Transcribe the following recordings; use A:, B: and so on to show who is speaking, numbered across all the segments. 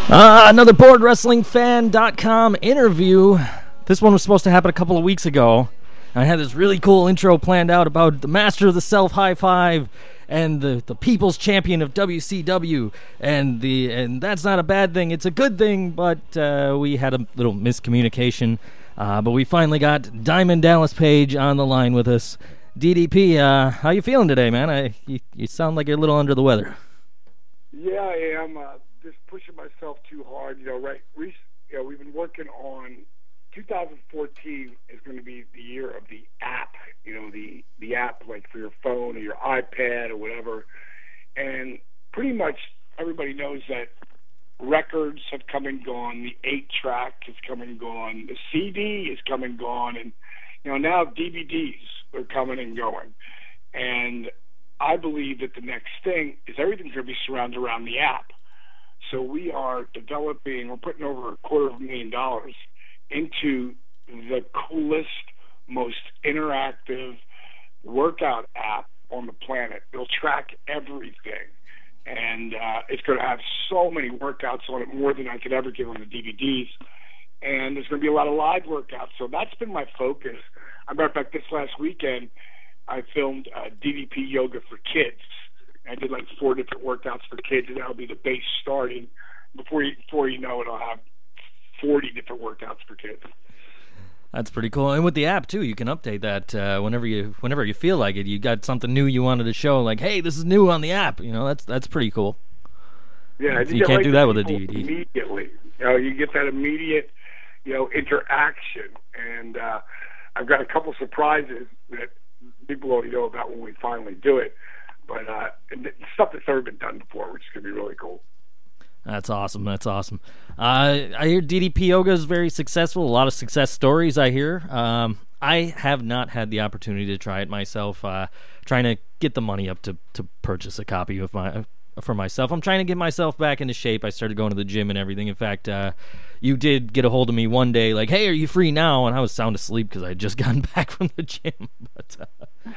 A: Another BoardWrestlingFan.com interview. This one was supposed to happen a couple of weeks ago. I had this really cool intro planned out about the master of the self high five and the people's champion of WCW, and that's not a bad thing. It's a good thing, but we had a little miscommunication. But we finally got Diamond Dallas Page on the line with us. DDP, how you feeling today, man? You sound like you're a little under the weather.
B: Yeah, I am. Just pushing myself too hard. We've been working on 2014 is going to be the year of the app. The app like for your phone or your iPad or whatever. And pretty much everybody knows that records have come and gone. The 8-track has come and gone. The CD is come and gone. And now DVDs are coming and going. And I believe that the next thing is everything's going to be surrounded around the app. So we are we're putting over $250,000 into the coolest, most interactive workout app on the planet. It'll track everything. And it's going to have so many workouts on it, more than I could ever give on the DVDs. And there's going to be a lot of live workouts. So that's been my focus. As a matter of fact, this last weekend, I filmed DDP Yoga for Kids. I did like 4 different workouts for kids, and that'll be the base starting. Before you know it, I'll have 40 different workouts for kids.
A: That's pretty cool. And with the app too, you can update that whenever you feel like it. You got something new you wanted to show, like, hey, this is new on the app. That's pretty cool.
B: Yeah,
A: you can't do that with a DVD.
B: Immediately, you get that immediate, interaction. And I've got a couple surprises that people only know about when we finally do it. But stuff that's never been done before, which is going to be really cool.
A: That's awesome. I hear DDP Yoga is very successful. A lot of success stories I hear. I have not had the opportunity to try it myself. Trying to get the money up to purchase a copy for myself. I'm trying to get myself back into shape. I started going to the gym and everything. In fact, you did get a hold of me one day, like, hey, are you free now? And I was sound asleep because I had just gotten back from the gym. But,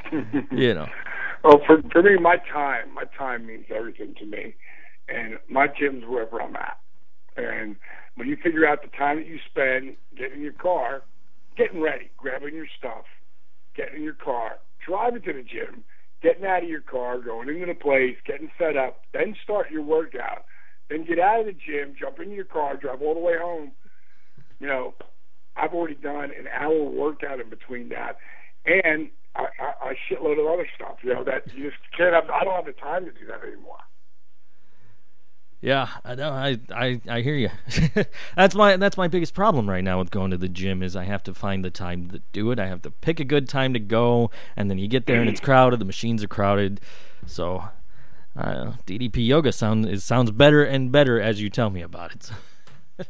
B: Well, for me, my time means everything to me. And my gym's wherever I'm at. And when you figure out the time that you spend getting in your car, getting ready, grabbing your stuff, getting in your car, driving to the gym, getting out of your car, going into the place, getting set up, then start your workout, then get out of the gym, jump into your car, drive all the way home. I've already done an hour workout in between that. And a shitload of other stuff, that you just can't have. I don't have the time to do that anymore.
A: Yeah, I know. I hear you. That's my biggest problem right now with going to the gym is I have to find the time to do it. I have to pick a good time to go, and then you get there and it's crowded. The machines are crowded. So DDP Yoga sounds better and better as you tell me about it.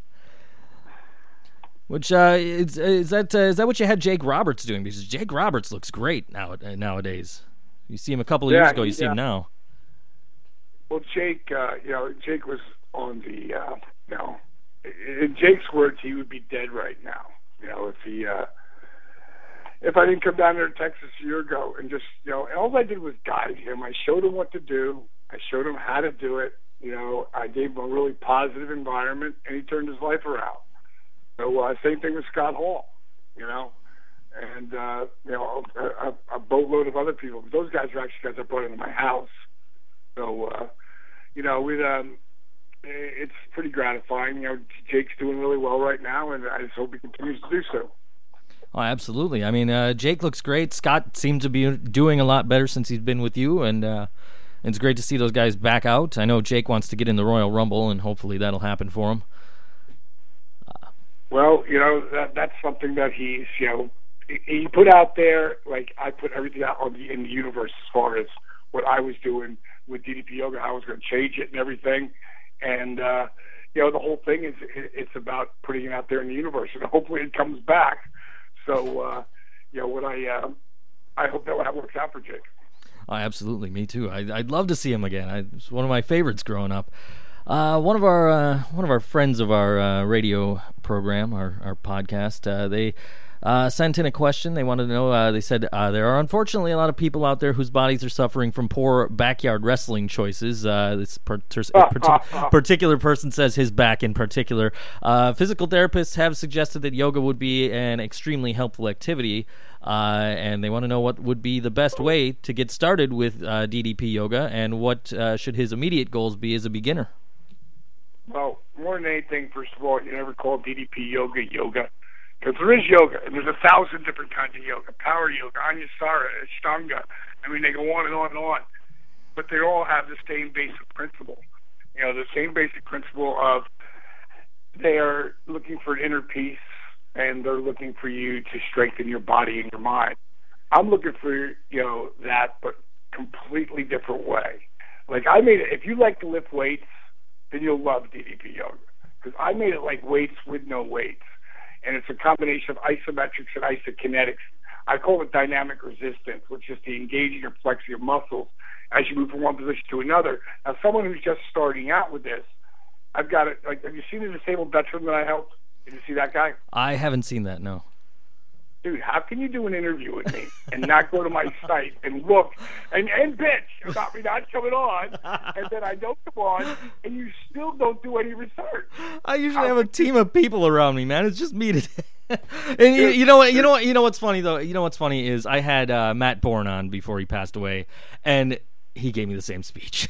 A: Which is that what you had Jake Roberts doing? Because Jake Roberts looks great nowadays. You see him a couple of years ago. You see him now.
B: Well, Jake, Jake was on the, in Jake's words, he would be dead right now. If I didn't come down there to Texas a year ago and just, all I did was guide him. I showed him what to do. I showed him how to do it. I gave him a really positive environment, and he turned his life around. So same thing with Scott Hall, and a boatload of other people. But those guys are actually guys I brought into my house. So it's pretty gratifying. Jake's doing really well right now, and I just hope he continues to do so.
A: Oh, absolutely. I mean, Jake looks great. Scott seems to be doing a lot better since he's been with you, and it's great to see those guys back out. I know Jake wants to get in the Royal Rumble, and hopefully that'll happen for him.
B: Well, that's something that he's, he put out there, like I put everything out in the universe as far as what I was doing with DDP Yoga, how I was going to change it and everything. And, the whole thing is it's about putting it out there in the universe, and hopefully it comes back. So, I hope that works out for Jake.
A: Oh, absolutely, me too. I'd love to see him again. It's one of my favorites growing up. One of our friends of our radio program, our podcast, sent in a question. They wanted to know, they said, there are unfortunately a lot of people out there whose bodies are suffering from poor backyard wrestling choices. This particular person says his back in particular. Physical therapists have suggested that yoga would be an extremely helpful activity, and they want to know what would be the best way to get started with DDP yoga, and what should his immediate goals be as a beginner.
B: Well, more than anything, first of all, you never call DDP yoga yoga. Because there is yoga, and there's 1,000 different kinds of yoga. Power yoga, Anusara, Ashtanga. I mean, they go on and on and on. But they all have the same basic principle. You know, the same basic principle of they are looking for an inner peace, and they're looking for you to strengthen your body and your mind. I'm looking for, that, but completely different way. Like, I made it, if you like to lift weights, then you'll love DDP yoga. Because I made it like weights with no weights. And it's a combination of isometrics and isokinetics. I call it dynamic resistance, which is the engaging or flexing of muscles as you move from one position to another. Now, someone who's just starting out with this, I've got it. Like, have you seen the disabled veteran that I helped? Did you see that guy?
A: I haven't seen that, no.
B: Dude, how can you do an interview with me and not go to my site and look and bitch about me not coming on, and then I don't come on, and you still don't do any research?
A: I usually have a team of people around me, man. It's just me today. And you know what's funny though? You know what's funny is I had Matt Bourne on before he passed away, and he gave me the same speech.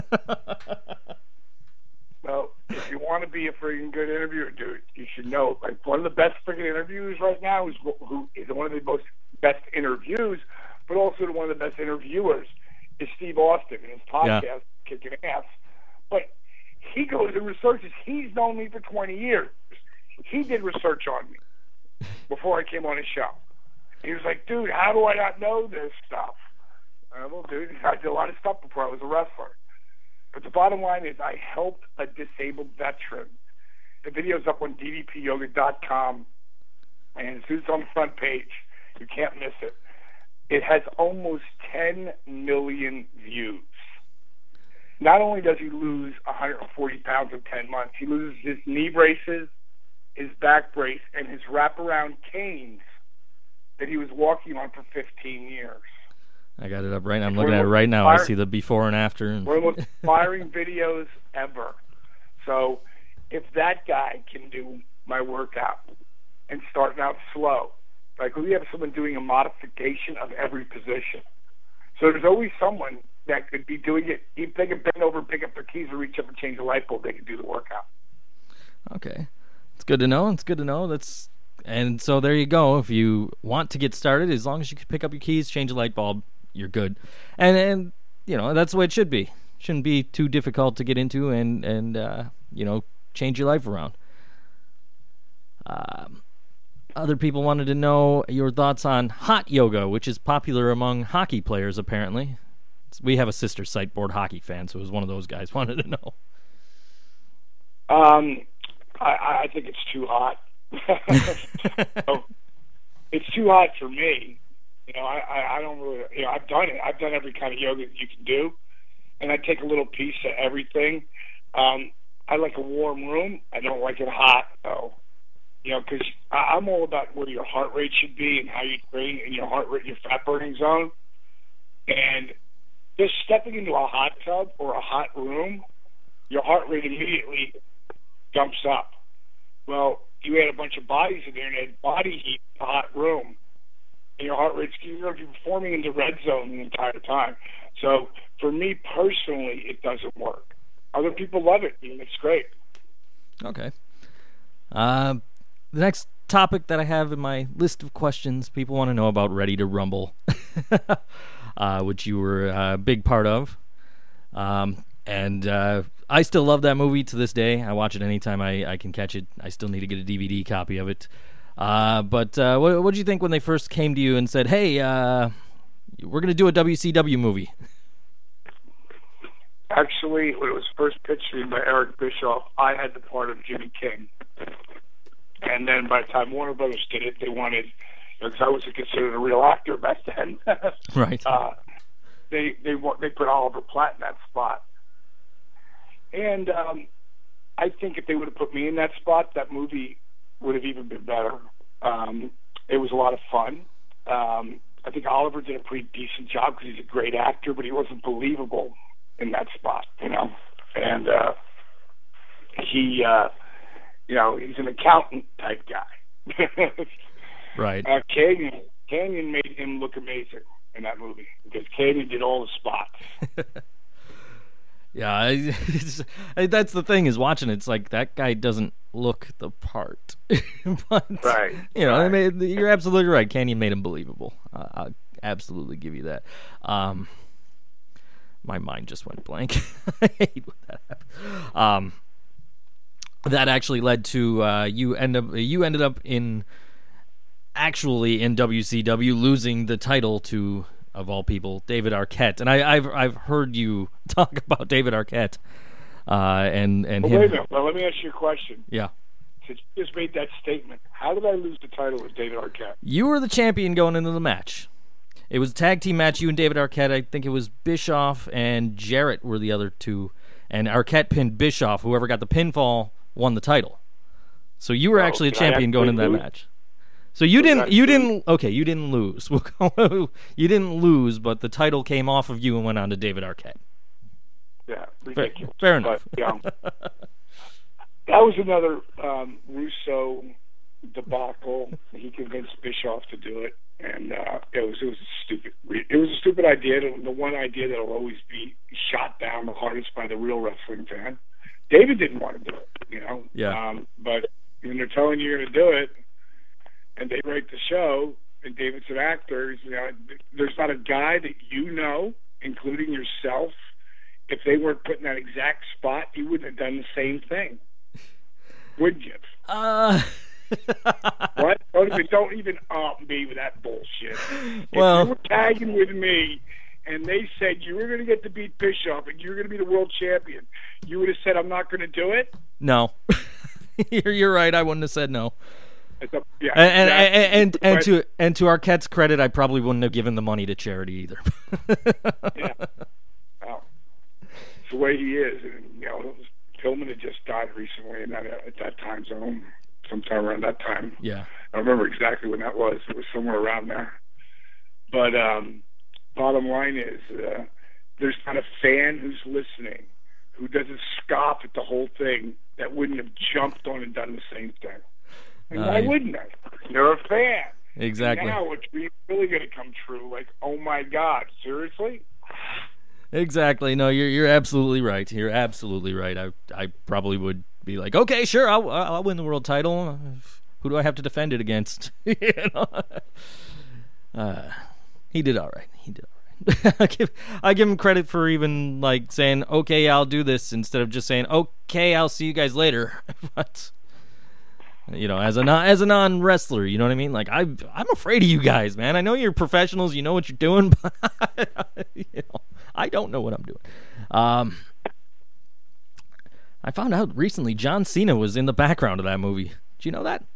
B: Well, if you want to be a freaking good interviewer, dude, you should know. Like, one of the best freaking interviews right now is who is one of the most best interviews, but also one of the best interviewers is Steve Austin and his podcast, Kicking Ass. But he goes and researches. He's known me for 20 years. He did research on me before I came on his show. He was like, dude, how do I not know this stuff? Well, dude, I did a lot of stuff before I was a wrestler. But the bottom line is I helped a disabled veteran. The video's up on ddpyoga.com, and as soon as it's on the front page, you can't miss it. It has almost 10 million views. Not only does he lose 140 pounds in 10 months, he loses his knee braces, his back brace, and his wraparound canes that he was walking on for 15 years.
A: I got it up right now. I'm looking at it right now. I see the before and after.
B: One of the most inspiring videos ever. So if that guy can do my workout and starting out slow, like we have someone doing a modification of every position. So there's always someone that could be doing it. If they can bend over, pick up their keys, or reach up and change a light bulb, they can do the workout.
A: Okay. It's good to know. And so there you go. If you want to get started, as long as you can pick up your keys, change a light bulb, you're good. And that's the way it should be. Shouldn't be too difficult to get into and change your life around. Other people wanted to know your thoughts on hot yoga, which is popular among hockey players, apparently. We have a sister site, Board Hockey Fan, so it was one of those guys wanted to know.
B: I think it's too hot. It's too hot for me. I don't really, I've done it. I've done every kind of yoga that you can do, and I take a little piece of everything. I like a warm room. I don't like it hot, though. Because I'm all about where your heart rate should be and how you train in your heart rate, your fat burning zone. And just stepping into a hot tub or a hot room, your heart rate immediately jumps up. Well, you add a bunch of bodies in there and add body heat in a hot room, and your heart rate's you're performing in the red zone the entire time. So for me personally, it doesn't work. Other people love it. It's great.
A: Okay. The next topic that I have in my list of questions, people want to know about Ready to Rumble, which you were a big part of. And I still love that movie to this day. I watch it anytime I can catch it. I still need to get a DVD copy of it. But what did you think when they first came to you and said, hey, we're going to do a WCW movie?
B: Actually, when it was first pitched to me by Eric Bischoff, I had the part of Jimmy King. And then by the time Warner Brothers did it, they wanted, because I wasn't considered a real actor back then.
A: Right.
B: They put Oliver Platt in that spot. And I think if they would have put me in that spot, that movie would have even been better. It was a lot of fun. I think Oliver did a pretty decent job because he's a great actor, but he wasn't believable in that spot, you know. And he, you know, he's an accountant type guy.
A: Right.
B: Canyon made him look amazing in that movie because Canyon did all the spots.
A: Yeah, that's the thing is watching it, it's like that guy doesn't look the part. But,
B: right.
A: You know,
B: right.
A: You're absolutely right. Canyon made him believable. I'll absolutely give you that. My mind just went blank. I hate when that happens. That actually led to you ended up in WCW losing the title to, of all people, David Arquette. And I've heard you talk about David Arquette and him.
B: Wait a minute. Well, let me ask you a question.
A: Yeah.
B: Since you just made that statement, how did I lose the title with David Arquette?
A: You were the champion going into the match. It was a tag team match, you and David Arquette. I think it was Bischoff and Jarrett were the other two. And Arquette pinned Bischoff. Whoever got the pinfall won the title. So you were actually a champion going into that match. So you didn't lose. You didn't lose, but the title came off of you and went on to David Arquette.
B: Yeah, ridiculous.
A: Fair enough.
B: But, yeah, that was another Russo debacle. He convinced Bischoff to do it, and it was a stupid idea. The one idea that will always be shot down the hardest by the real wrestling fan. David didn't want to do it, you know.
A: Yeah.
B: But when they're telling you you're going to do it, and they write the show, and David's an actor, you know, there's not a guy that you know, including yourself, if they weren't put in that exact spot, you wouldn't have done the same thing, would you? What? Don't even me with that bullshit.
A: Well,
B: if you were tagging with me, and they said you were going to get to beat Bischoff, and you were going to be the world champion, you would have said, "I'm not going to do it."
A: No, you're right. I wouldn't have said no.
B: Yeah,
A: and to Arquette's credit, I probably wouldn't have given the money to charity either.
B: Yeah, well, it's the way he is. And, you know, Pillman had just died recently, and at that time zone, sometime around that time.
A: Yeah,
B: I don't remember exactly when that was. It was somewhere around there. But bottom line is, there's not a fan who's listening who doesn't scoff at the whole thing that wouldn't have jumped on and done the same thing. And why wouldn't I? You're a fan.
A: Exactly.
B: And now it's really going to come true. Like, oh my God, seriously?
A: Exactly. No, you're absolutely right. You're absolutely right. I probably would be like, okay, sure, I'll win the world title. Who do I have to defend it against? You know? He did all right. I give him credit for even like saying, okay, I'll do this, instead of just saying, okay, I'll see you guys later. But you know, as a non wrestler, you know what I mean? Like I'm afraid of you guys, man. I know you're professionals, you know what you're doing, but you know, I don't know what I'm doing. I found out recently John Cena was in the background of that movie. Did you know that?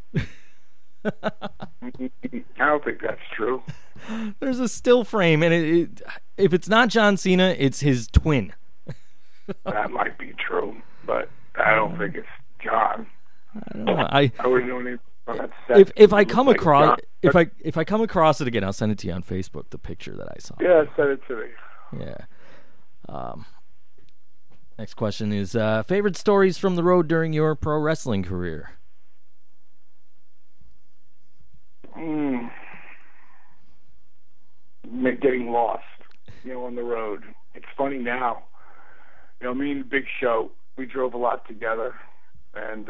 B: I don't think that's true.
A: There's a still frame, and if it's not John Cena, it's his twin.
B: That might be true, but I don't think it's John.
A: I don't know. I
B: wouldn't know anything on that set.
A: If I come across if I come across it again, I'll send it to you on Facebook. The picture that I saw.
B: Yeah, send it to me.
A: Yeah. Next question is favorite stories from the road during your pro wrestling career.
B: Getting lost, you know, on the road. It's funny now. You know, me and Big Show, we drove a lot together, and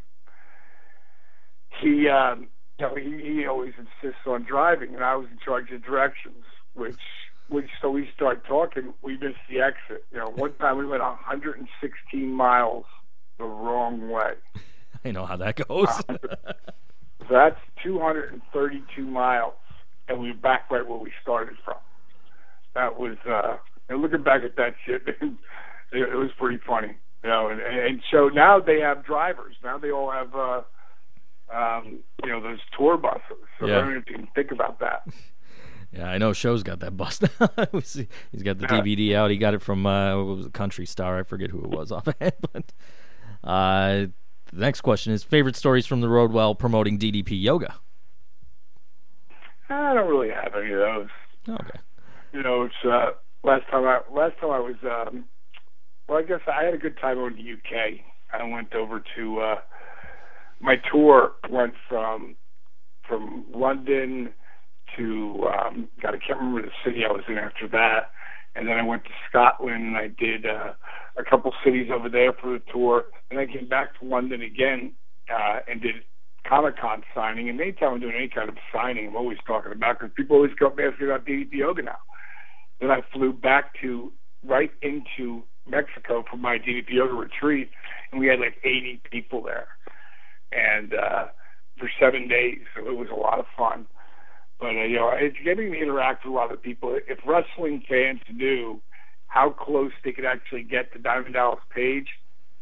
B: he always insists on driving, and I was in charge of directions. So we start talking. We missed the exit. You know, one time we went 116 miles the wrong way.
A: I know how that goes.
B: That's 232 miles, and we were back right where we started from. That was, and looking back at that shit, it was pretty funny. You know, and so now they have drivers. Now they all have, you know, those tour buses. So I don't even think about that.
A: Yeah, I know. Show's got that bus. He's got the DVD out. He got it from what was it, Country Star. I forget who it was offhand. But the next question is favorite stories from the road while promoting DDP Yoga.
B: I don't really have any of those.
A: Okay.
B: You know, it's last time I was. Well, I guess I had a good time over in the UK. I went over to my tour went from London to God, I can't remember the city I was in after that, and then I went to Scotland and I did a couple cities over there for the tour, and I came back to London again and did Comic-Con signing. And anytime I'm doing any kind of signing, I'm always talking about, because people always come asking about DDP Yoga now. Then I flew back right into Mexico for my DDP Yoga retreat, and we had like 80 people there, and for 7 days, so it was a lot of fun. But you know, it's getting to interact with a lot of people. If wrestling fans knew how close they could actually get to Diamond Dallas Page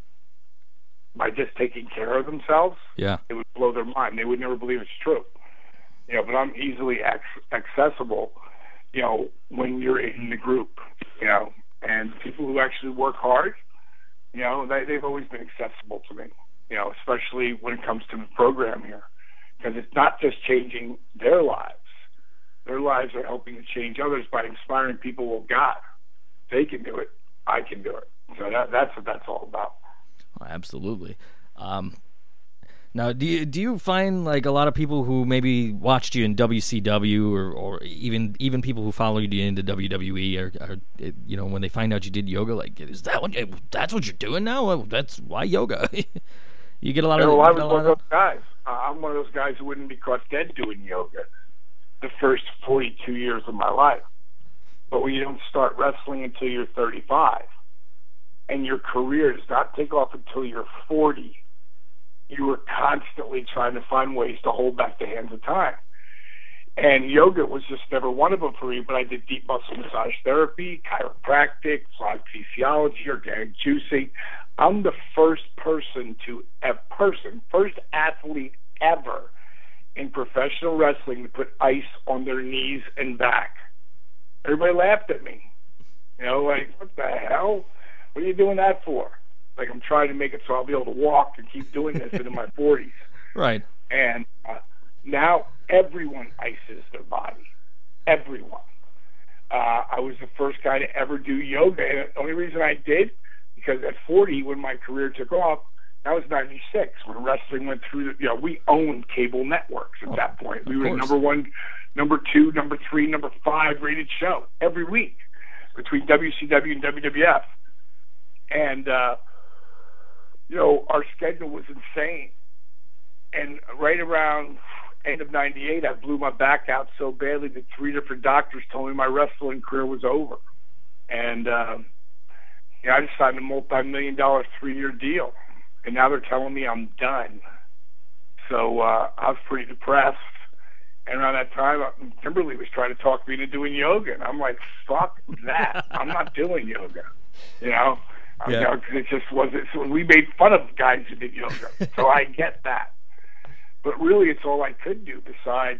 B: by just taking care of themselves,
A: yeah,
B: it would blow their mind. They would never believe it's true. You know, but I'm easily accessible, you know, when you're in the group, you know, and people who actually work hard, you know, they've always been accessible to me, you know, especially when it comes to the program here, because it's not just changing their lives. Their lives are helping to change others by inspiring people. Well, God, they can do it. I can do it. So that's what that's all about.
A: Oh, absolutely. Now, do you find like a lot of people who maybe watched you in WCW or even people who followed you into WWE or you know, when they find out you did yoga, like, is that's what you're doing now? Well, that's why yoga. You get a lot of
B: those guys. I'm one of those guys who wouldn't be caught dead doing yoga the first 42 years of my life. But when you don't start wrestling until you're 35, and your career does not take off until you're 40, you were constantly trying to find ways to hold back the hands of time. And yoga was just never one of them for me, but I did deep muscle massage therapy, chiropractic, physiology, organic juicing. I'm the first athlete ever in professional wrestling to put ice on their knees and back. Everybody laughed at me. You know, like, what the hell? What are you doing that for? Like, I'm trying to make it so I'll be able to walk and keep doing this into my 40s.
A: Right.
B: And now everyone ices their body. Everyone. I was the first guy to ever do yoga. And the only reason I did, because at 40, when my career took off, that was 96, when wrestling went through, you know, we owned cable networks at that point. We were number 1, number 2, number 3, number 5 rated show every week between WCW and WWF. And, you know, our schedule was insane. And right around end of 98, I blew my back out so badly that 3 different doctors told me my wrestling career was over. And, you know, I just signed a multi-million-dollar 3-year deal. And now they're telling me I'm done. So I was pretty depressed. And around that time, Kimberly was trying to talk me into doing yoga. And I'm like, fuck that. I'm not doing yoga. You know? Yeah. You know, 'cause it just wasn't. So we made fun of guys who did yoga. So I get that. But really, it's all I could do besides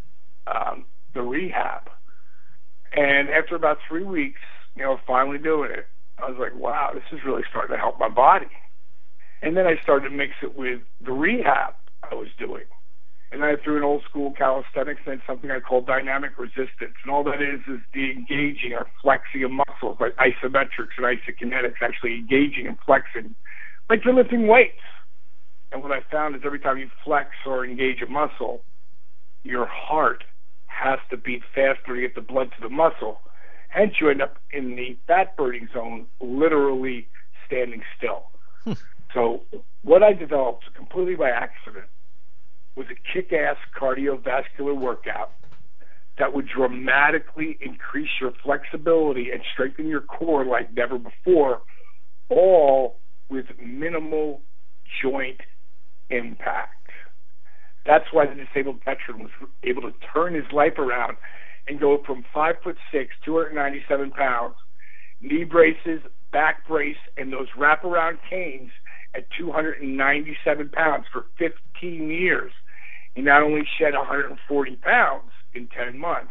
B: the rehab. And after about 3 weeks, you know, finally doing it, I was like, wow, this is really starting to help my body. And then I started to mix it with the rehab I was doing. And I threw in old school calisthenics and something I call dynamic resistance. And all that is the engaging or flexing of muscles, like isometrics and isokinetics, actually engaging and flexing, like you're lifting weights. And what I found is every time you flex or engage a muscle, your heart has to beat faster to get the blood to the muscle. Hence, you end up in the fat burning zone, literally standing still. So what I developed completely by accident was a kick-ass cardiovascular workout that would dramatically increase your flexibility and strengthen your core like never before, all with minimal joint impact. That's why the disabled veteran was able to turn his life around and go from 5'6", 297 pounds, knee braces, back brace, and those wraparound canes at 297 pounds for 15 years. He not only shed 140 pounds in 10 months,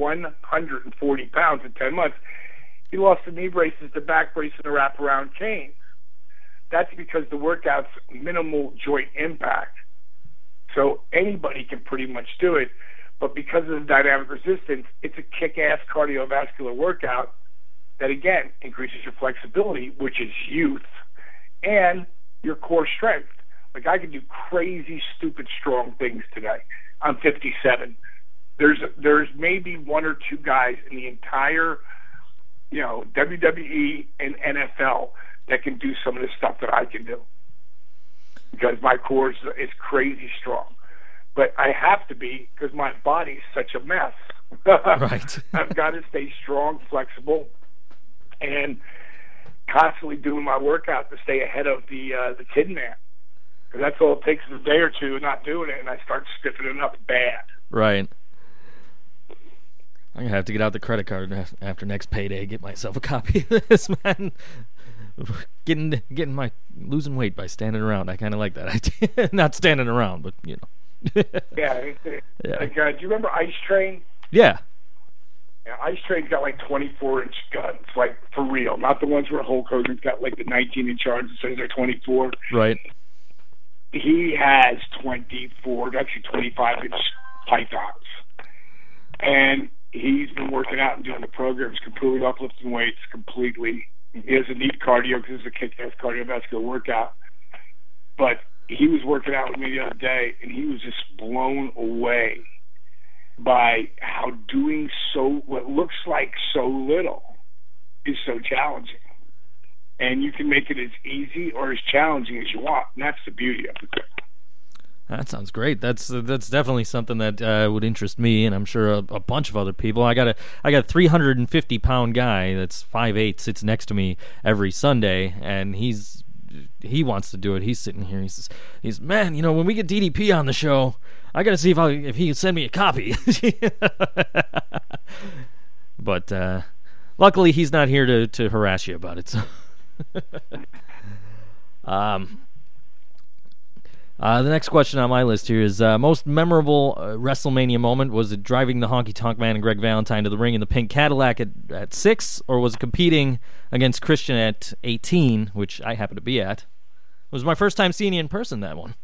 B: 140 pounds in 10 months, he lost the knee braces, the back brace, and the wraparound canes. That's because the workout's minimal joint impact. So anybody can pretty much do it, But because of the dynamic resistance, it's a kick-ass cardiovascular workout that, again, increases your flexibility, which is youth, and your core strength. Like, I can do crazy, stupid, strong things today. I'm 57. There's maybe one or two guys in the entire, WWE and NFL that can do some of the stuff that I can do, because my core is crazy strong. But I have to be, because my body's such a mess.
A: Right.
B: I've got to stay strong, flexible, and constantly doing my workout to stay ahead of the Tin Man. Because that's all it takes is a day or two of not doing it, and I start stiffening up bad.
A: Right. I'm going to have to get out the credit card after next payday, get myself a copy of this, man. Losing weight by standing around. I kind of like that idea. Not standing around, but,
B: Yeah. Like, do you remember Ice Train?
A: Yeah.
B: Yeah, Ice Train's got like 24-inch guns, like for real. Not the ones where Hulk Hogan's got like the 19-inch arms and says they're 24.
A: Right.
B: He has 24, actually 25-inch pythons. And he's been working out and doing the programs, completely uplifting weights completely. He doesn't need cardio because it's a kick-ass cardiovascular workout. But he was working out with me the other day, and he was just blown away by how doing what looks like so little is so challenging. And you can make it as easy or as challenging as you want, and that's the beauty of it.
A: That sounds great. That's definitely something that would interest me, and I'm sure a bunch of other people. I got a 350-pound guy that's 5'8", sits next to me every Sunday, and he wants to do it. He's sitting here. He's man, when we get DDP on the show, I got to see if he can send me a copy. But luckily, he's not here to harass you about it. So. The next question on my list here is most memorable WrestleMania moment. Was it driving the Honky Tonk Man and Greg Valentine to the ring in the pink Cadillac at 6, or was it competing against Christian at 18, which I happened to be at? It was my first time seeing you in person, that one.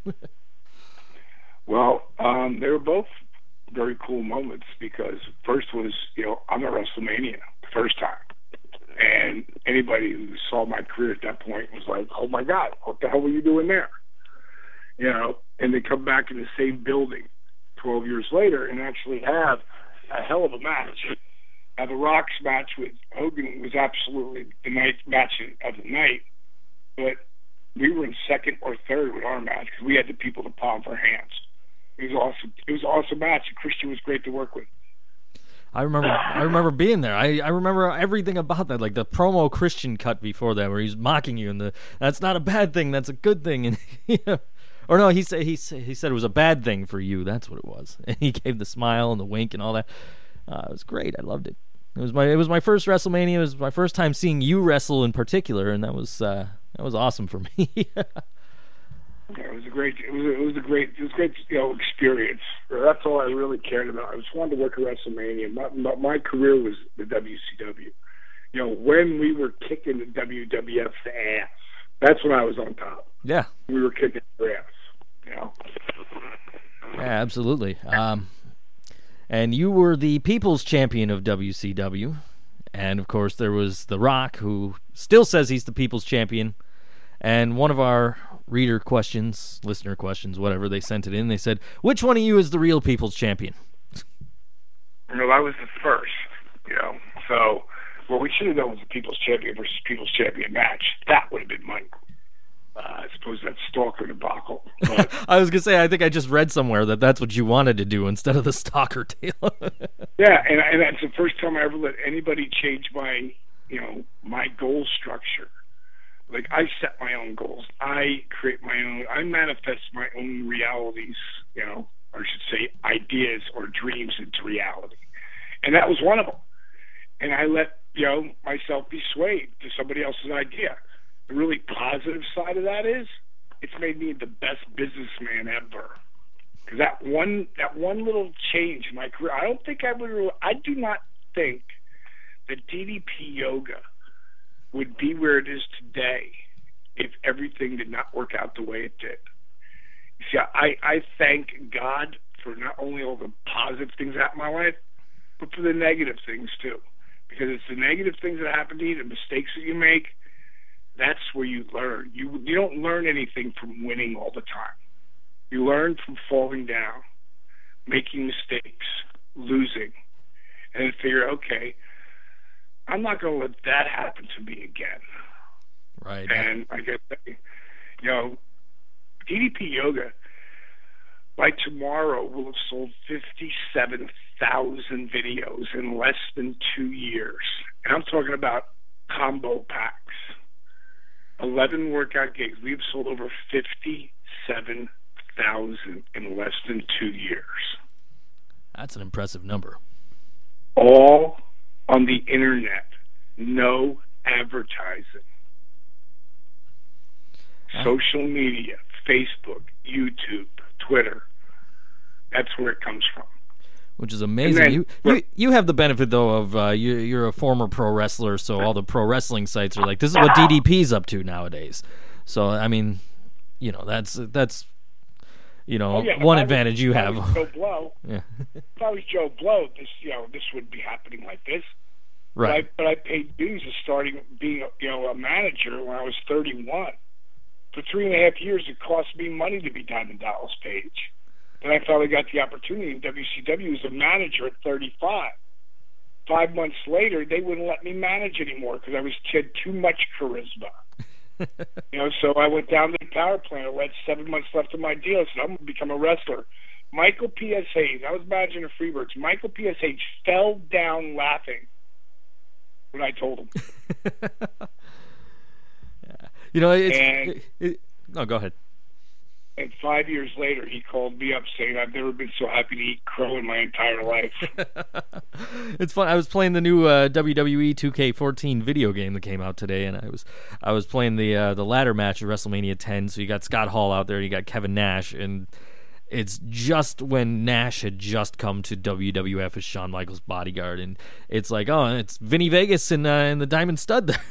B: Well, they were both very cool moments, because first was, I'm at WrestleMania the first time. And anybody who saw my career at that point was like, oh my God, what the hell were you doing there? And they come back in the same building 12 years later and actually have a hell of a match. Now, The Rock's match with Hogan was absolutely the match of the night, but we were in second or third with our match because we had the people to palm our hands. It was awesome. It was an awesome match, and Christian was great to work with.
A: I remember being there. I remember everything about that, like the promo Christian cut before that, where he's mocking you, and that's not a bad thing, that's a good thing, and or no, he said it was a bad thing for you. That's what it was. And he gave the smile and the wink and all that. It was great. I loved it. It was my first WrestleMania. It was my first time seeing you wrestle in particular, and that was awesome for me.
B: Yeah, it was a great experience. That's all I really cared about. I just wanted to work at WrestleMania. My career was the WCW. When we were kicking the WWF's ass, that's when I was on top.
A: Yeah,
B: we were kicking their ass.
A: Yeah, absolutely. And you were the People's Champion of WCW, and of course there was The Rock, who still says he's the People's Champion. And one of our listener questions, whatever, they sent it in. They said, which one of you is the real People's Champion?
B: I was the first, So what we should have done was the People's Champion versus People's Champion match. That would have been my, I suppose, that Stalker debacle. But
A: I was going to say, I think I just read somewhere that that's what you wanted to do instead of the Stalker deal.
B: Yeah, and that's the first time I ever let anybody change my, my goal structure. Like, I set my own goals. I create my own. I manifest my own realities, or I should say ideas or dreams into reality. And that was one of them. And I let, myself be swayed to somebody else's idea. The really positive side of that is it's made me the best businessman ever. Because that one little change in my career, I do not think that DDP Yoga would be where it is today if everything did not work out the way it did. See, I thank God for not only all the positive things that happen in my life, but for the negative things too. Because it's the negative things that happen to you, the mistakes that you make, that's where you learn. You don't learn anything from winning all the time. You learn from falling down, making mistakes, losing, and then figure, okay, I'm not going to let that happen to me again.
A: Right.
B: And I guess, DDP Yoga, by tomorrow, will have sold 57,000 videos in less than 2 years. And I'm talking about combo packs. 11 workout gigs. We've sold over 57,000 in less than 2 years.
A: That's an impressive number.
B: All on the internet. No advertising. Social media, Facebook, YouTube, Twitter. That's where it comes from.
A: Which is amazing. You have the benefit, though, of you're a former pro wrestler, so all the pro wrestling sites are like, this is what DDP's up to nowadays. So, I mean, that's one advantage you have.
B: Joe Blow.
A: Yeah.
B: If I was Joe Blow, this would be happening like this.
A: Right.
B: But I paid dues of starting being a manager when I was 31. For 3.5 years, it cost me money to be Diamond Dallas Page. Then I finally got the opportunity in WCW as a manager at 35. 5 months later, they wouldn't let me manage anymore because I had too much charisma. So I went down to the power plant. I had 7 months left of my deal. I said, I'm going to become a wrestler. Michael P.S. Hayes, I was managing the Freebirds. Michael P.S. Hayes fell down laughing when I told him.
A: Go ahead.
B: And 5 years later, he called me up saying, I've never been so happy to eat crow in my entire life.
A: It's fun. I was playing the new WWE 2K14 video game that came out today, and I was playing the ladder match at WrestleMania 10. So you got Scott Hall out there, and you got Kevin Nash, and it's just when Nash had just come to WWF as Shawn Michaels' bodyguard, and it's like, oh, it's Vinny Vegas in the Diamond Stud there.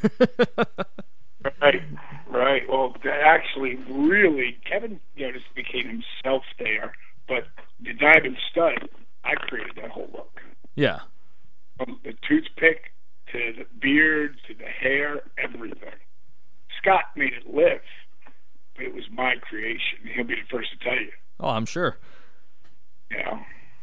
B: Right. Well, actually, really, Kevin, just became himself there. But the Diamond Stud, I created that whole look.
A: Yeah.
B: From the toothpick to the beard to the hair, everything. Scott made it live, but it was my creation. He'll be the first to tell you.
A: Oh, I'm sure.
B: Yeah.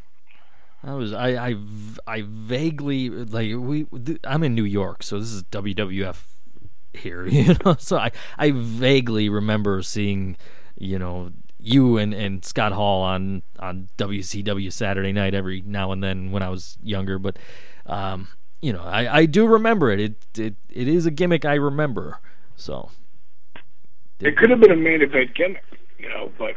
A: I vaguely I'm in New York, so this is WWF here, so I vaguely remember seeing, you and Scott Hall on WCW Saturday night every now and then when I was younger, but I do remember it. It is a gimmick I remember. So
B: it could have been a main event gimmick, but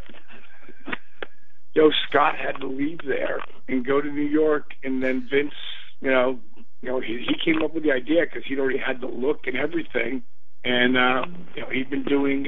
B: Scott had to leave there and go to New York, and then Vince, he came up with the idea because he'd already had the look and everything, and he'd been doing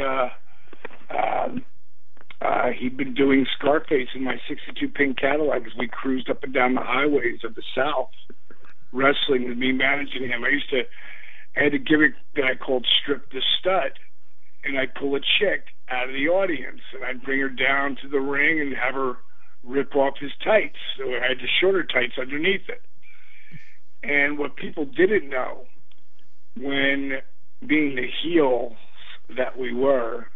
B: Scarface in my '62 pink Cadillac as we cruised up and down the highways of the South, wrestling with me managing him. I had a gimmick that I called Strip the Stud, and I'd pull a chick out of the audience, and I'd bring her down to the ring and have her rip off his tights. So I had the shorter tights underneath it. And what people didn't know, when being the heels that we were,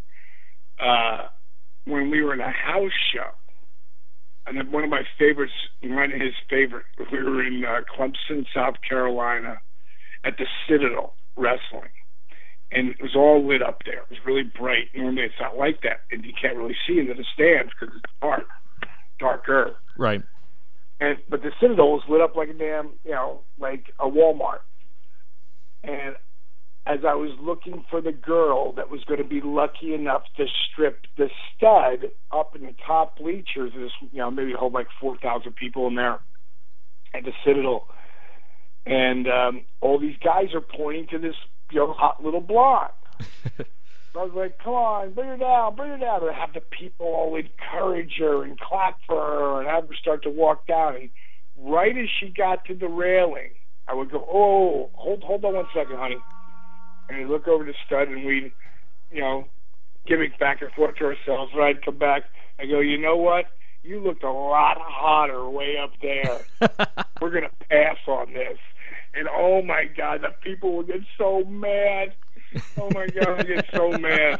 B: when we were in a house show, and one of his favorite, we were in Clemson, South Carolina, at the Citadel Wrestling. And it was all lit up there. It was really bright. Normally it's not like that, and you can't really see into the stands because it's darker.
A: Right.
B: But the Citadel was lit up like a damn, like a Walmart. And as I was looking for the girl that was going to be lucky enough to strip the Stud up in the top bleachers, there's maybe hold like 4,000 people in there at the Citadel, and all these guys are pointing to this hot little blonde. So I was like, come on, bring her down. And have the people all encourage her and clap for her and have her start to walk down. And right as she got to the railing, I would go, oh, hold on 1 second, honey. And we'd look over the Stud, and we'd, gimmick back and forth to ourselves. And I'd come back and go, you know what? you looked a lot hotter way up there. We're going to pass on this. And, oh, my God, the people will get so mad. Oh, my God, they get so mad.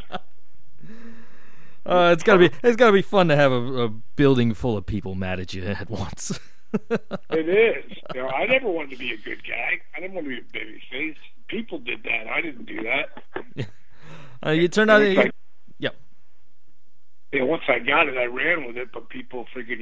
A: It's gotta be fun to have a building full of people mad at you at once.
B: It is. You know, I never wanted to be a good guy. I didn't want to be a baby face. People did that. I didn't do that.
A: You turned out.
B: Yep. Yeah, once I got it, I ran with it. But people figured,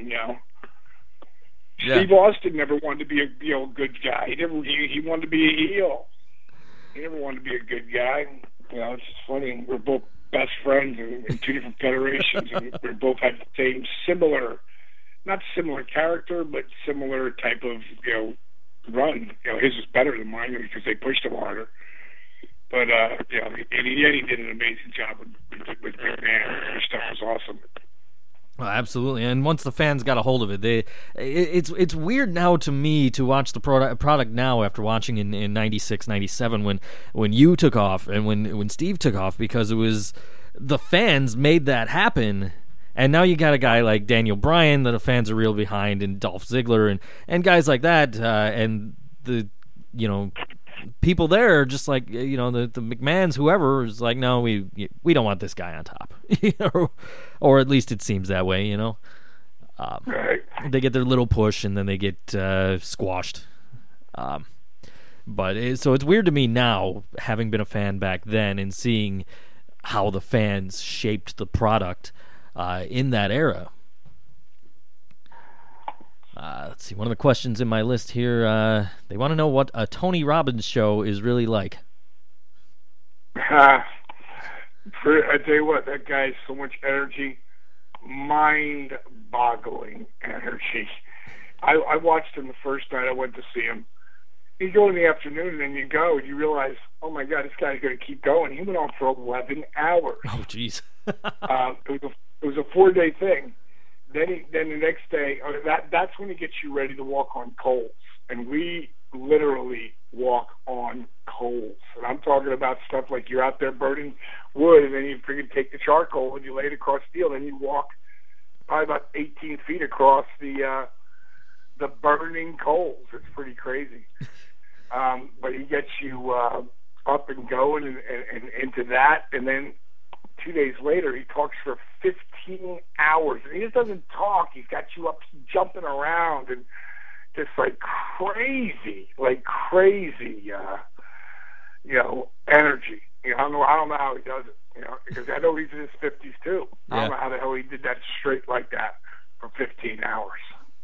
B: Steve Austin never wanted to be a good guy. He wanted to be a heel. He never wanted to be a good guy. It's just funny. We're both best friends in two different federations, and we both had the same not similar character, but similar type of run. His was better than mine because they pushed him harder. But and he did an amazing job with McMahon. His stuff was awesome.
A: Well, absolutely, and once the fans got a hold of it, it's weird now to me to watch the product now after watching in 96, 97 when you took off and when Steve took off, because it was the fans made that happen, and now you got a guy like Daniel Bryan that the fans are real behind, and Dolph Ziggler and guys like that, and the people there are just like the McMahons, whoever is like, no, we don't want this guy on top, or at least it seems that way.
B: Right.
A: They get their little push and then they get squashed. So it's weird to me now, having been a fan back then and seeing how the fans shaped the product in that era. Let's see. One of the questions in my list here, they want to know what a Tony Robbins show is really like.
B: I tell you what, that guy has so much energy, mind-boggling energy. I watched him the first night I went to see him. You go in the afternoon, and then you go, and you realize, oh, my God, this guy's going to keep going. He went on for 11 hours.
A: Oh, jeez.
B: It was a 4-day thing. Then the next day, that's when he gets you ready to walk on coals. And we literally walk on coals. And I'm talking about stuff like you're out there burning wood, and then you take the charcoal and you lay it across steel, and you walk probably about 18 feet across the burning coals. It's pretty crazy. But he gets you up and going and into that, and then 2 days later, he talks for 15 hours. And he just doesn't talk. He's got you up jumping around and just like crazy energy. I don't know how he does it, because I know he's in his 50s too. Yeah. I don't know how the hell he did that straight like that for 15 hours.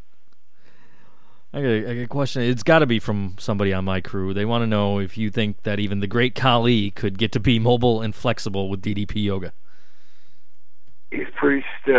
A: I got a question. It's got to be from somebody on my crew. They want to know if you think that even the great Khali could get to be mobile and flexible with DDP yoga.
B: He's pretty stiff.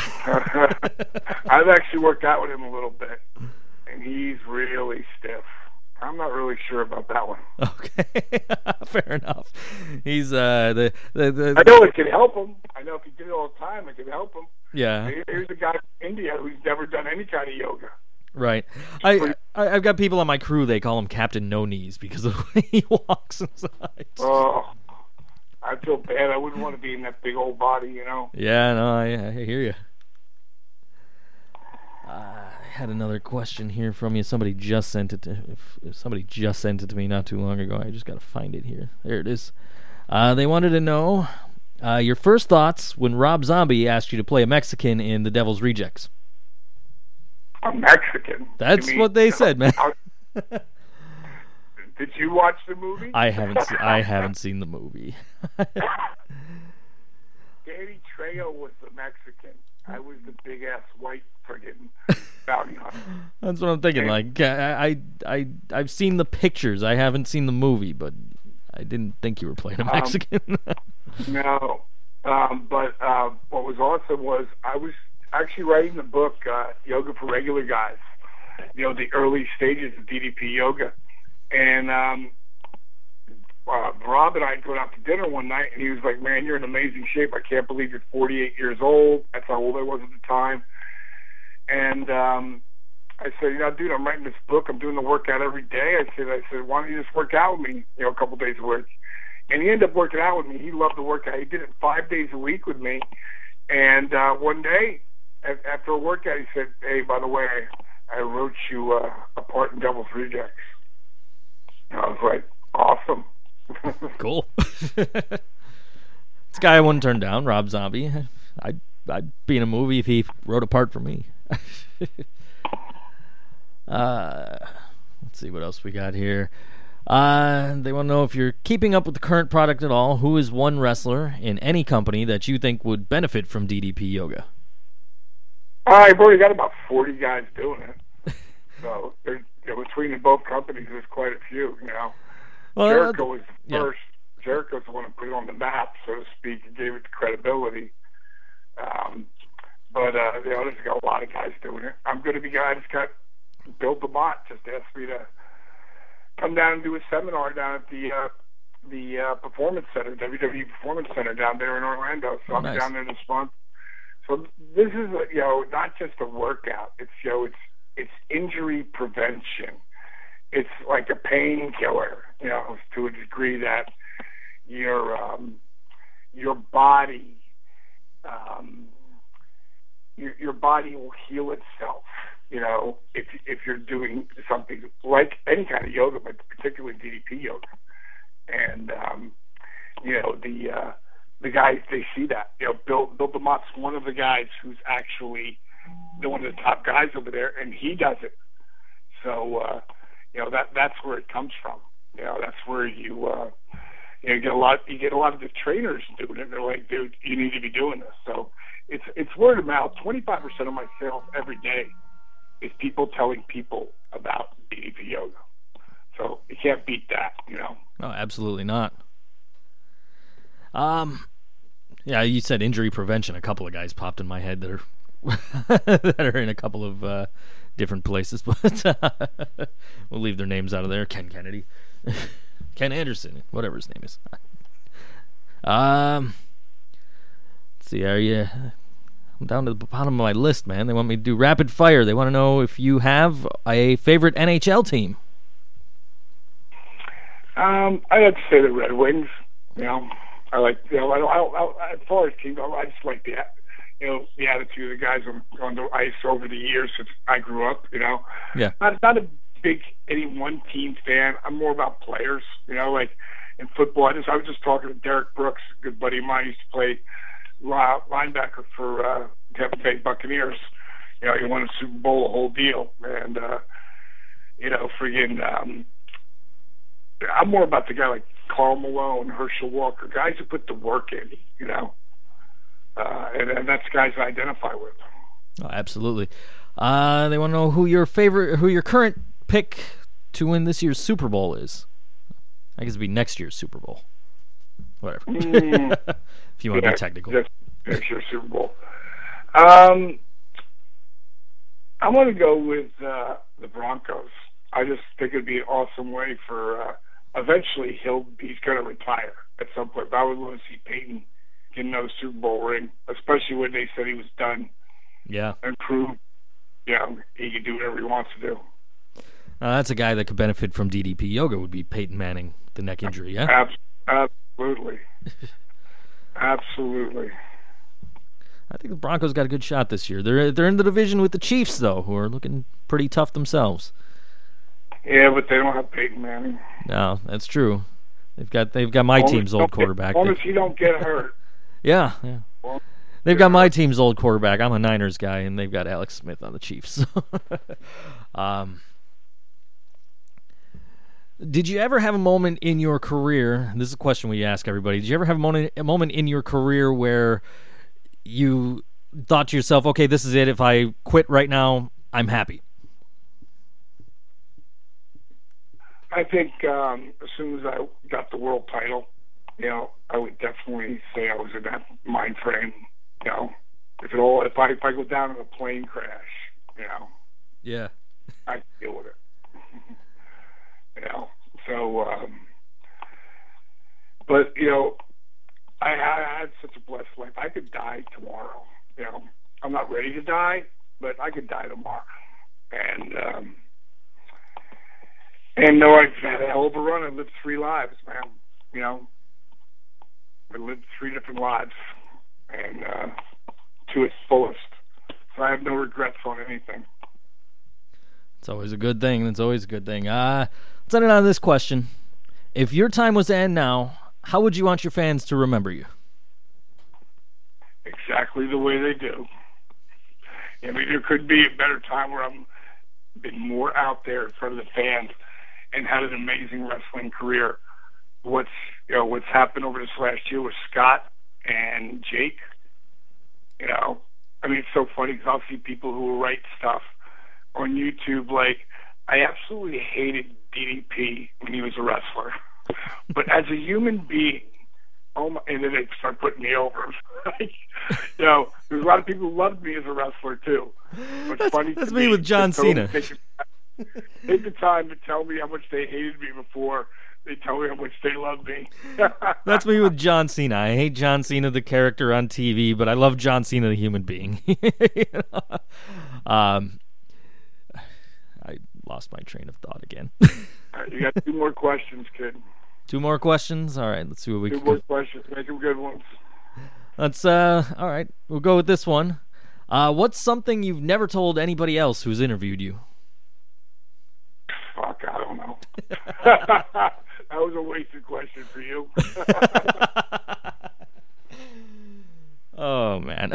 B: I've actually worked out with him a little bit, and he's really stiff. I'm not really sure about that one.
A: Okay, fair enough. He's the.
B: I know it can help him. I know if he did it all the time, it can help him.
A: Yeah.
B: Here's a guy from India who's never done any kind of yoga.
A: Right. I've got people on my crew, they call him Captain No Knees because of the way he walks inside.
B: Oh, I feel bad. I wouldn't want to be in that big old body,
A: Yeah, no, I hear you. I had another question here from you. Somebody just sent it to me not too long ago. I just got to find it here. There it is. They wanted to know your first thoughts when Rob Zombie asked you to play a Mexican in The Devil's Rejects.
B: A Mexican?
A: That's what they said, man.
B: Did you watch the movie?
A: I haven't seen the movie.
B: Danny Trejo was the Mexican. I was the big ass white friggin' bounty hunter.
A: That's what I'm thinking. Like I've seen the pictures. I haven't seen the movie, but I didn't think you were playing a Mexican.
B: No, but what was awesome was I was actually writing the book Yoga for Regular Guys. The early stages of DDP yoga, and Rob and I had gone out to dinner one night, and he was like, "Man, you're in amazing shape. I can't believe you're 48 years old." That's how old I was at the time. And I said, dude, I'm writing this book. I'm doing the workout every day. I said, why don't you just work out with me, a couple days a week? And he ended up working out with me. He loved the workout. He did it 5 days a week with me. And one day, after a workout, he said, "Hey, by the way, I wrote you a part in Devil's Rejects." And I was like, "Awesome."
A: Cool. This guy I wouldn't turn down, Rob Zombie. I'd be in a movie if he wrote a part for me. Let's see what else we got here. They want to know if you're keeping up with the current product at all. Who is one wrestler in any company that you think would benefit from DDP Yoga?
B: I've already got about 40 guys doing it. So between the both companies, there's quite a few. Well, Jericho was the first. Jericho's the one who put it on the map, so to speak, and gave it the credibility. But there's got a lot of guys doing it. I'm going to be guys got Bill DeMott just asked me to come down and do a seminar down at the Performance Center, WWE Performance Center down there in Orlando. So I'm down there this month. So this is not just a workout. It's injury prevention. It's like a painkiller, to a degree that your body your body will heal itself. If you're doing something like any kind of yoga, but particularly DDP yoga, and the guys, they see that. Bill DeMott's one of the guys who's actually one of the top guys over there, and he does it. So that's where it comes from. That's where you get a lot of the trainers doing it. They're like, dude, you need to be doing this. So it's word of mouth. 25% of my sales every day is people telling people about DDP yoga. So you can't beat that, No,
A: absolutely not. Yeah, you said injury prevention. A couple of guys popped in my head that are that are in a couple of different places, but we'll leave their names out of there. Ken Kennedy, Ken Anderson, whatever his name is. Let's see, I'm down to the bottom of my list, man. They want me to do rapid fire. They want to know if you have a favorite NHL team.
B: I like to say the Red Wings. I like. As far as teams, I just like the attitude of the guys on the ice over the years since I grew up.
A: Yeah.
B: Not a big any one team fan. I'm more about players. Like in football, I was just talking to Derek Brooks, a good buddy of mine. He used to play linebacker for Tampa Bay Buccaneers. He won a Super Bowl, a whole deal, and I'm more about the guy like Karl Malone, Herschel Walker, guys who put the work in, and that's guys I identify with.
A: Oh, absolutely. They want to know who your current pick to win this year's Super Bowl is. I guess it'd be next year's Super Bowl. Whatever. If you want to be technical.
B: Next year's Super Bowl. I want to go with the Broncos. I just think it'd be an awesome way for eventually he's going to retire at some point. But I would love to see Peyton get another Super Bowl ring, especially when they said he was done.
A: Yeah.
B: And prove, he can do whatever he wants to do.
A: That's a guy that could benefit from DDP yoga would be Peyton Manning, the neck injury, yeah?
B: Absolutely. Absolutely.
A: I think the Broncos got a good shot this year. They're in the division with the Chiefs, though, who are looking pretty tough themselves.
B: Yeah, but they don't have Peyton Manning.
A: No, that's true. They've got my team's old quarterback.
B: As long as he don't get hurt.
A: Yeah. They've got my team's old quarterback. I'm a Niners guy, and they've got Alex Smith on the Chiefs. Did you ever have a moment in your career, this is a question we ask everybody, did you ever have a moment in your career where you thought to yourself, okay, this is it, if I quit right now, I'm happy?
B: I think as soon as I got the world title, I would definitely say I was in that mind frame. If I go down in a plane crash,
A: yeah,
B: I can deal with it. So, but I had such a blessed life. I could die tomorrow. I'm not ready to die, but I could die tomorrow. And I've had a hell of a run. I lived 3 lives, man. I lived 3 different lives, and to its fullest. So I have no regrets on anything.
A: It's always a good thing. Let's end it on this question. If your time was to end now, how would you want your fans to remember you?
B: Exactly the way they do. I mean, there could be a better time where I'm been more out there in front of the fans and had an amazing wrestling career. What's happened over this last year with Scott and Jake, I mean, it's so funny because I'll see people who will write stuff on YouTube like, I absolutely hated DDP when he was a wrestler. But as a human being, and then they start putting me over. There's a lot of people who loved me as a wrestler too. But
A: that's me with John Cena.
B: Take the time to tell me how much they hated me before they tell me how much they love me.
A: That's me with John Cena. I hate John Cena, the character on TV, but I love John Cena, the human being. I lost my train of thought again.
B: All right, you got 2 more questions, kid.
A: 2 more questions? All right, let's see what we can...
B: 2 more questions. Make them good ones.
A: Let's, all right, we'll go with this one. What's something you've never told anybody else who's interviewed you?
B: Fuck, I don't know. That was a wasted question for you.
A: Oh, man.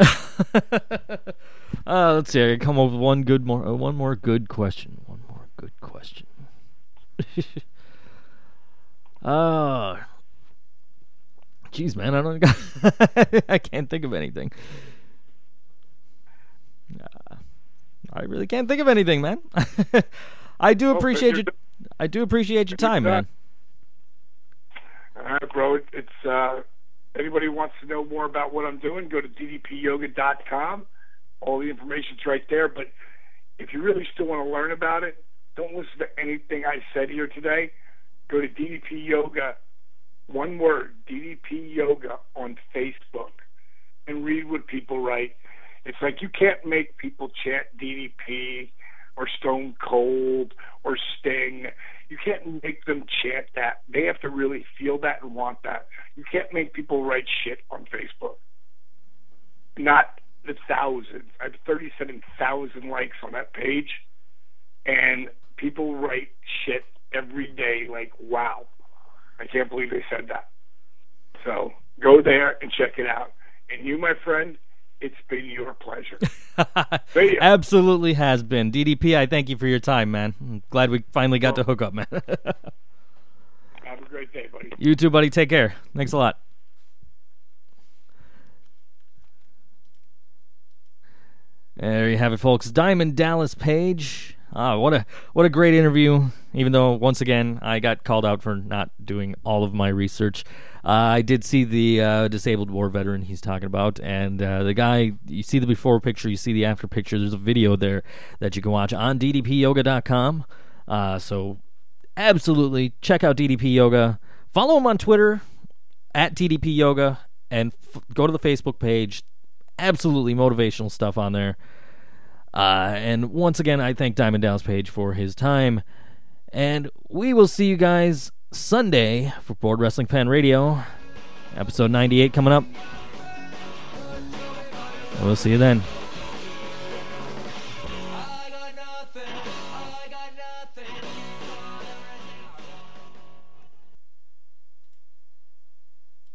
A: Let's see, I can come up with one more good question. One more good question. Jeez, man, I can't think of anything. I really can't think of anything, man. I do appreciate your time, man.
B: All right, bro. It's anybody who wants to know more about what I'm doing, go to ddpyoga.com. All the information's right there. But if you really still want to learn about it, don't listen to anything I said here today. Go to DDP Yoga, one word, DDP Yoga on Facebook, and read what people write. It's like you can't make people chant DDP or Stone Cold or Sting. You can't make them chant that. They have to really feel that and want that. You can't make people write shit on Facebook. Not the thousands. I have 37,000 likes on that page, and people write shit every day like, wow, I can't believe they said that. So go there and check it out. And you, my friend, it's been your pleasure.
A: Absolutely has been. DDP, I thank you for your time, man. I'm glad we finally got to hook up, man.
B: Have a great day, buddy.
A: You too, buddy. Take care. Thanks a lot. There you have it, folks. Diamond Dallas Page. What a great interview. Even though, once again, I got called out for not doing all of my research. I did see the disabled war veteran he's talking about, and the guy, you see the before picture, you see the after picture. There's a video there that you can watch on ddpyoga.com. So absolutely check out DDP Yoga. Follow him on Twitter at DDP Yoga, and go to the Facebook page. Absolutely motivational stuff on there. And once again, I thank Diamond Dallas Page for his time. And we will see you guys Sunday for Board Wrestling Fan Radio. Episode 98 coming up. We'll see you then.